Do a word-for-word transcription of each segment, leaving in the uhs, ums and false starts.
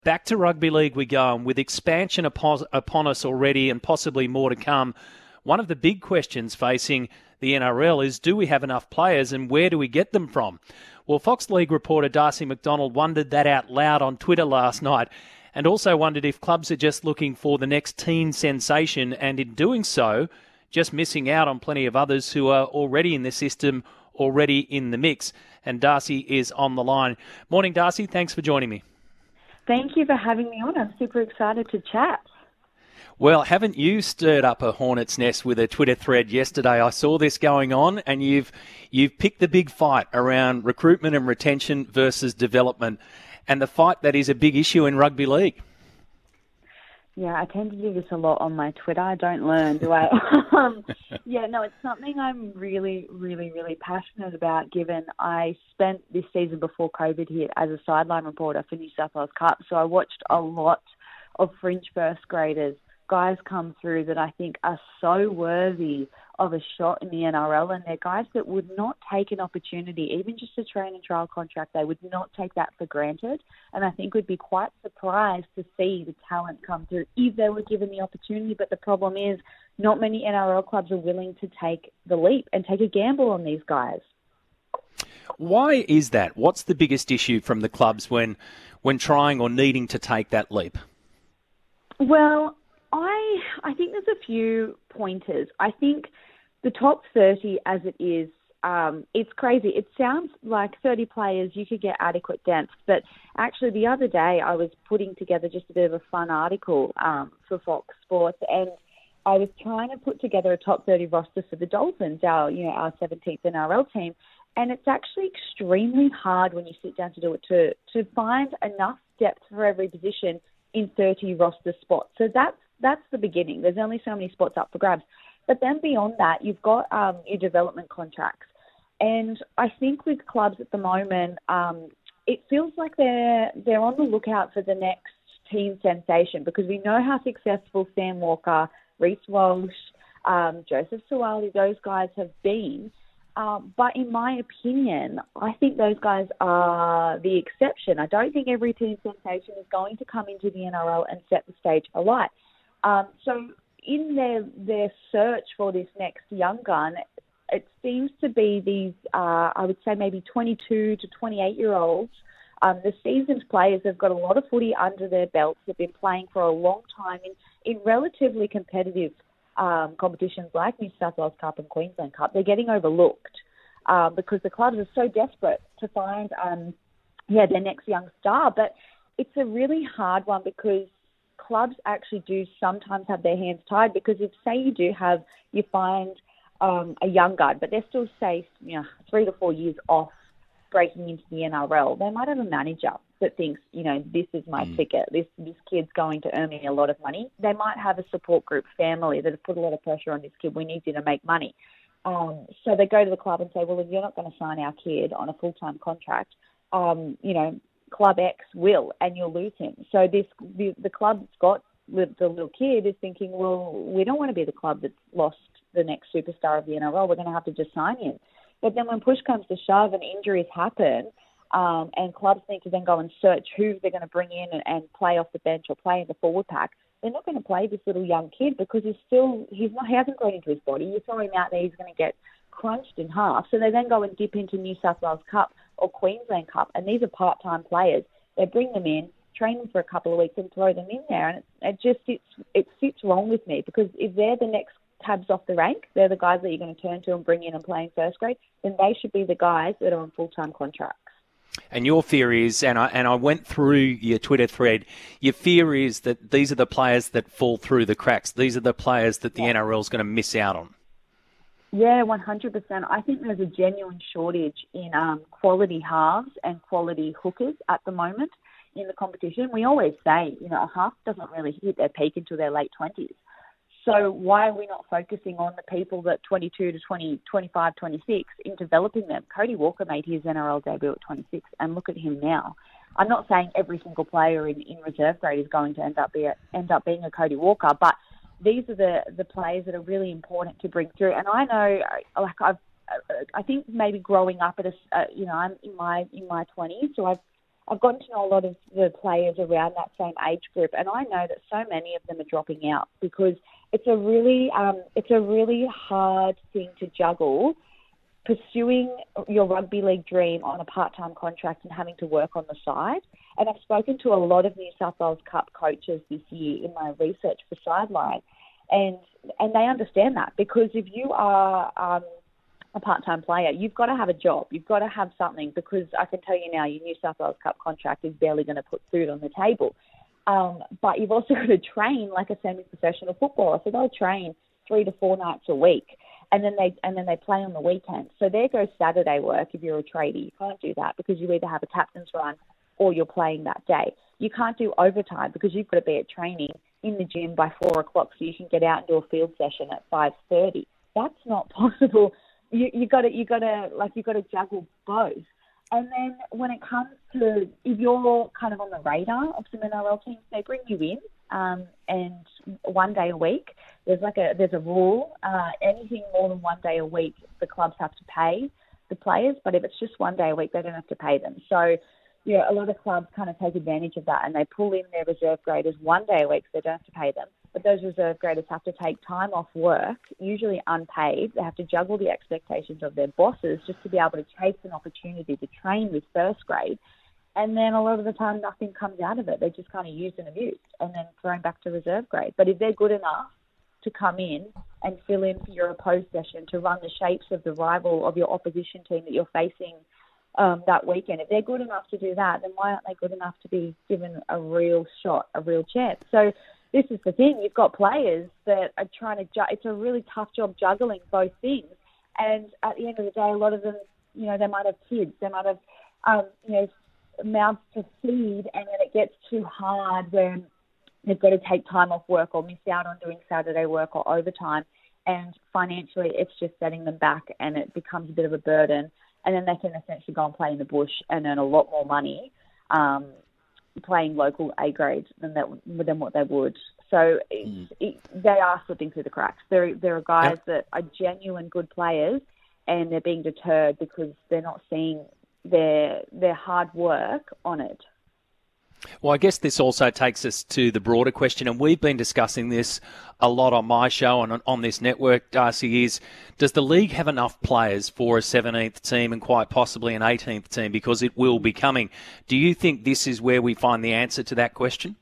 Back to rugby league we go, and with expansion upon, upon us already and possibly more to come, one of the big questions facing the N R L is, do we have enough players and where do we get them from? Well, Fox League reporter Darcy McDonald wondered that out loud on Twitter last night, and also wondered if clubs are just looking for the next teen sensation and in doing so, just missing out on plenty of others who are already in the system, already in the mix. And Darcy is on the line. Morning, Darcy. Thanks for joining me. Thank you for having me on. I'm super excited to chat. Well, haven't you stirred up a hornet's nest with a Twitter thread yesterday? I saw this going on, and you've you've picked the big fight around recruitment and retention versus development, and the fight that is a big issue in rugby league. Yeah, I tend to do this a lot on my Twitter. I don't learn, do I? um, yeah, no, it's something I'm really, really, really passionate about, given I spent this season before COVID hit as a sideline reporter for New South Wales Cup. So I watched a lot of fringe first graders, guys come through that I think are so worthy of a shot in the N R L, and they're guys that would not take an opportunity, even just a train and trial contract. They would not take that for granted, and I think would be quite surprised to see the talent come through if they were given the opportunity. But the problem is not many N R L clubs are willing to take the leap and take a gamble on these guys. Why is that? What's the biggest issue from the clubs when when trying or needing to take that leap? Well, I I think there's a few pointers. I think the top thirty as it is, um, it's crazy. It sounds like thirty players, you could get adequate depth. But actually the other day I was putting together just a bit of a fun article um, for Fox Sports, and I was trying to put together a top thirty roster for the Dolphins, our, you know, our seventeenth N R L team. And it's actually extremely hard when you sit down to do it to, to find enough depth for every position in thirty roster spots. So that's That's the beginning. There's only so many spots up for grabs. But then beyond that, you've got um, your development contracts. And I think with clubs at the moment, um, it feels like they're they're on the lookout for the next teen sensation, because we know how successful Sam Walker, Reece Walsh, um, Joseph Suwali, those guys have been. Um, but in my opinion, I think those guys are the exception. I don't think every teen sensation is going to come into the N R L and set the stage alight. Um, so in their their search for this next young gun, it seems to be these, uh, I would say maybe twenty-two to twenty-eight-year-olds. Um, the seasoned players have got a lot of footy under their belts. They've been playing for a long time in, in relatively competitive um, competitions like New South Wales Cup and Queensland Cup. They're getting overlooked uh, because the clubs are so desperate to find um, yeah, their next young star. But it's a really hard one, because clubs actually do sometimes have their hands tied, because if, say, you do have, you find um, a young guard, but they're still, say, you know, three to four years off breaking into the N R L, they might have a manager that thinks, you know, this is my mm. ticket, this this kid's going to earn me a lot of money. They might have a support group, family, that have put a lot of pressure on this kid. We need you to make money. Um, so they go to the club and say, well, if you're not going to sign our kid on a full-time contract, um, you know, Club X will, and you'll lose him. So this the, the club that's got the, the little kid is thinking, well, we don't want to be the club that's lost the next superstar of the N R L. We're going to have to just sign him. But then when push comes to shove and injuries happen, um, and clubs need to then go and search who they're going to bring in and, and play off the bench or play in the forward pack, they're not going to play this little young kid, because he's still he's not he hasn't grown into his body. You throw him out there, he's going to get crunched in half. So they then go and dip into New South Wales Cup or Queensland Cup, and these are part-time players. They bring them in, train them for a couple of weeks, and throw them in there, and it, it just sits it sits wrong with me, because if they're the next tabs off the rank, they're the guys that you're going to turn to and bring in and play in first grade, then they should be the guys that are on full-time contracts. And your fear is, and I and I went through your Twitter thread, your fear is that these are the players that fall through the cracks. These are the players that the yeah. N R L is going to miss out on. Yeah, one hundred percent. I think there's a genuine shortage in um, quality halves and quality hookers at the moment in the competition. We always say, you know, a half doesn't really hit their peak until their late twenties. So why are we not focusing on the people that twenty-two to twenty, twenty-five, twenty-six in developing them? Cody Walker made his N R L debut at twenty-six, and look at him now. I'm not saying every single player in, in reserve grade is going to end up be a, end up being a Cody Walker, but these are the, the players that are really important to bring through. And I know, like I've, I think maybe growing up at a, uh, you know, I'm in my in my twenties, so I've I've gotten to know a lot of the players around that same age group, and I know that so many of them are dropping out because it's a really, um, it's a really hard thing to juggle, pursuing your rugby league dream on a part-time contract and having to work on the side. And I've spoken to a lot of New South Wales Cup coaches this year in my research for Sideline, and and they understand that, because if you are um, a part-time player, you've got to have a job, you've got to have something, because I can tell you now, your New South Wales Cup contract is barely going to put food on the table. Um, but you've also got to train like a semi-professional footballer, so they'll train three to four nights a week. And then they and then they play on the weekend. So there goes Saturday work if you're a tradie. You can't do that because you either have a captain's run or you're playing that day. You can't do overtime because you've got to be at training in the gym by four o'clock so you can get out and do a field session at five thirty. That's not possible. You you got to you got to like you got to juggle both. And then when it comes to, if you're kind of on the radar of some N R L teams, they bring you in, um, and one day a week. There's like a there's a rule. Uh, anything more than one day a week, the clubs have to pay the players. But if it's just one day a week, they don't have to pay them. So, you know, a lot of clubs kind of take advantage of that, and they pull in their reserve graders one day a week, so they don't have to pay them. But those reserve graders have to take time off work, usually unpaid. They have to juggle the expectations of their bosses just to be able to chase an opportunity to train with first grade. And then a lot of the time, nothing comes out of it. They're just kind of used and abused and then thrown back to reserve grade. But if they're good enough to come in and fill in for your opposed session, to run the shapes of the rival of your opposition team that you're facing um, that weekend, if they're good enough to do that, then why aren't they good enough to be given a real shot, a real chance? So this is the thing. You've got players that are trying to ju- it's a really tough job juggling both things. And at the end of the day, a lot of them, you know, they might have kids. They might have, um, you know, mouths to feed, and then it gets too hard when they've got to take time off work or miss out on doing Saturday work or overtime. And financially, it's just setting them back, and it becomes a bit of a burden. And then they can essentially go and play in the bush and earn a lot more money um, playing local A grade than that than what they would. So mm. it, they are slipping through the cracks. There, there are guys yep. that are genuine good players, and they're being deterred because they're not seeing their their hard work on it. Well, I guess this also takes us to the broader question, and we've been discussing this a lot on my show and on this network, Darcy, is does the league have enough players for a seventeenth team and quite possibly an eighteenth team, because it will be coming? Do you think this is where we find the answer to that question?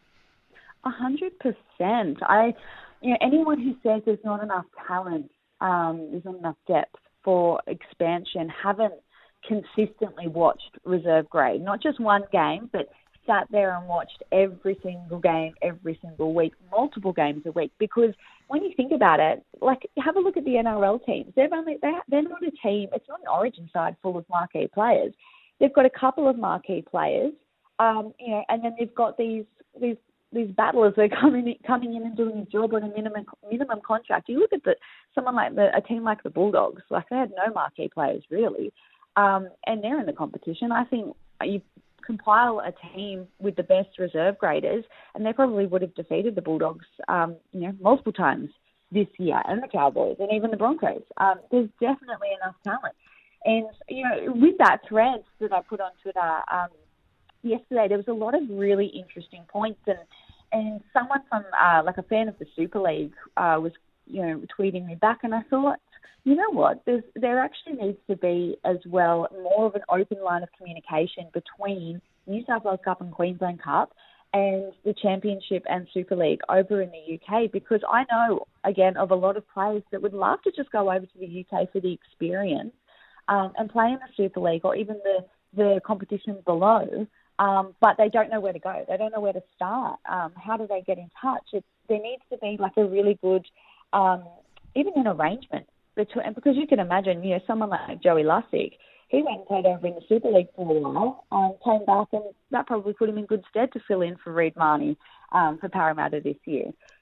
A hundred percent. I, you know, anyone who says there's not enough talent, um, there's not enough depth for expansion, haven't consistently watched reserve grade. Not just one game, but sat there and watched every single game, every single week, multiple games a week. Because when you think about it, like, have a look at the N R L teams. They've only they're, they're not a team. It's not an origin side full of marquee players. They've got a couple of marquee players, um, you know, and then they've got these these these battlers that are coming coming in and doing a job on a minimum minimum contract. You look at the someone like the a team like the Bulldogs, like they had no marquee players really, um, and they're in the competition. I think you compile a team with the best reserve graders, and they probably would have defeated the Bulldogs, um, you know, multiple times this year, and the Cowboys, and even the Broncos. Um, there's definitely enough talent. And, you know, with that thread that I put on Twitter um, yesterday, there was a lot of really interesting points, and and someone from, uh, like a fan of the Super League uh, was, you know, tweeting me back, and I thought, you know what, There's, there actually needs to be as well more of an open line of communication between New South Wales Cup and Queensland Cup and the Championship and Super League over in the U K, because I know, again, of a lot of players that would love to just go over to the U K for the experience um, and play in the Super League or even the, the competition below, um, but they don't know where to go. They don't know where to start. Um, how do they get in touch? It, there needs to be like a really good, um, even an arrangement. Between, because you can imagine, you know, someone like Joey Lussick, he went and played over in the Super League for a while, and came back, and that probably put him in good stead to fill in for Reid Marnie um, for Parramatta this year.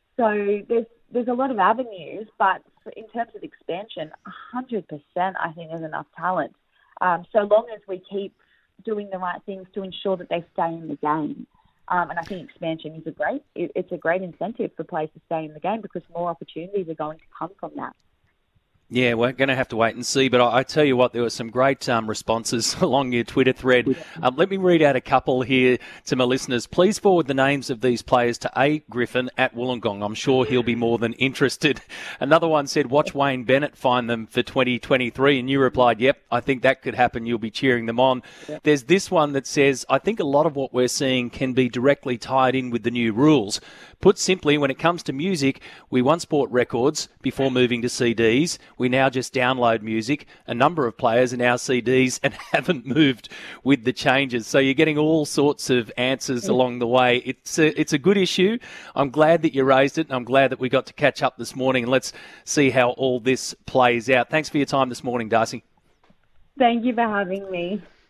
So there's there's a lot of avenues, but in terms of expansion, one hundred percent I think there's enough talent. Um, so long as we keep doing the right things to ensure that they stay in the game. Um, and I think expansion is a great, it, it's a great incentive for players to stay in the game, because more opportunities are going to come from that. Yeah, we're going to have to wait and see. But I, I tell you what, there were some great um, responses along your Twitter thread. Um, let me read out a couple here to my listeners. Please forward the names of these players to A. Griffin at Wollongong. I'm sure he'll be more than interested. Another one said, watch Wayne Bennett find them for twenty twenty-three. And you replied, yep, I think that could happen. You'll be cheering them on. Yep. There's this one that says, I think a lot of what we're seeing can be directly tied in with the new rules. Put simply, when it comes to music, we once bought records before moving to C Ds. We now just download music. A number of players are now C Ds and haven't moved with the changes. So you're getting all sorts of answers along the way. It's a, it's a good issue. I'm glad that you raised it, and I'm glad that we got to catch up this morning, and let's see how all this plays out. Thanks for your time this morning, Darcy. Thank you for having me.